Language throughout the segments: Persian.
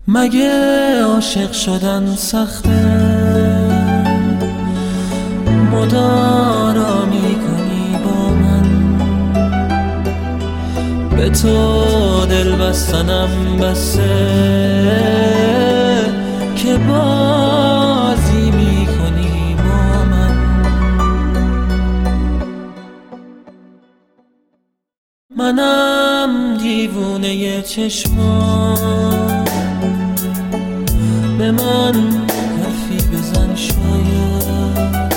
مگه عاشق شدن سخته؟ مدارا میکنی با من، به تو دل بستنم بسه که بازی میکنی با من. منم دیوونه چشمام، به من حرفی بزن شاید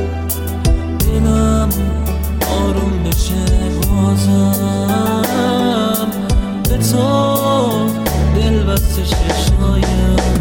دلم آروم بشه بازم، به تو دل بسته شاید.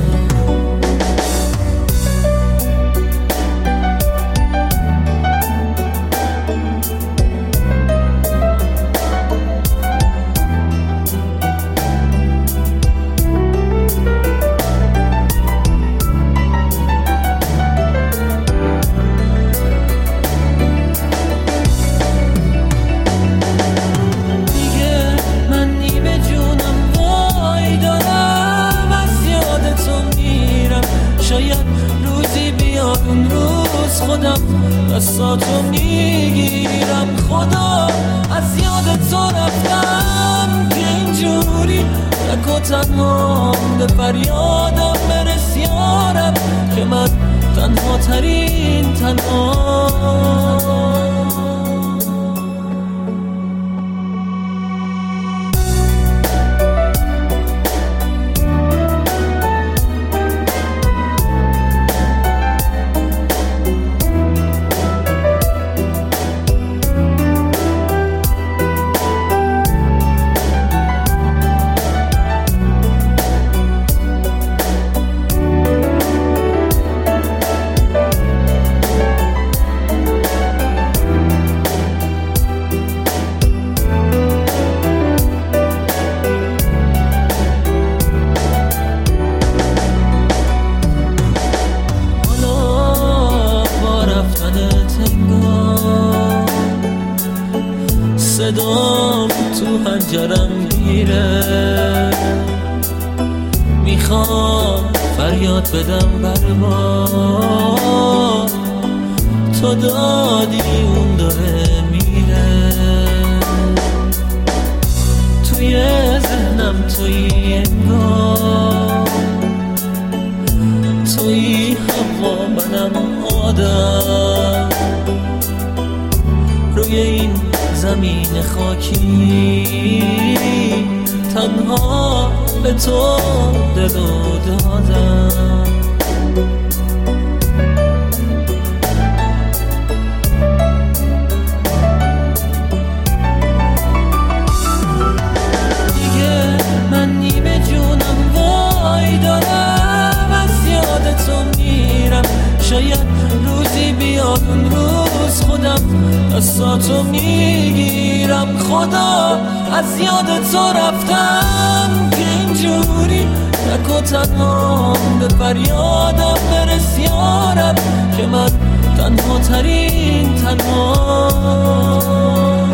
اون روز خودم دستاتو میگیرم، خدا از یاد تو رفتم که اینجوری تک و تنها به فریادم برس یارم، که من تنها ترین تنها. صدام تو حنجرم گیره، میخوام فریاد بدم بر ما، تو دادی اون داره میره. توی ذهنم توی انگار، توی هوا منم آدم، روی این زمین خاکی تنها به تو دلو دادم. دیگه من نیمه جونم وای دارم، از یاد تو میرم، شاید روزی بیاد اون روز خودم دستاتو میگیرم، خدا از یاد تو رفتم که اینجوری تک و تنها به فریادم برس یارم، که من تنها ترین تنها.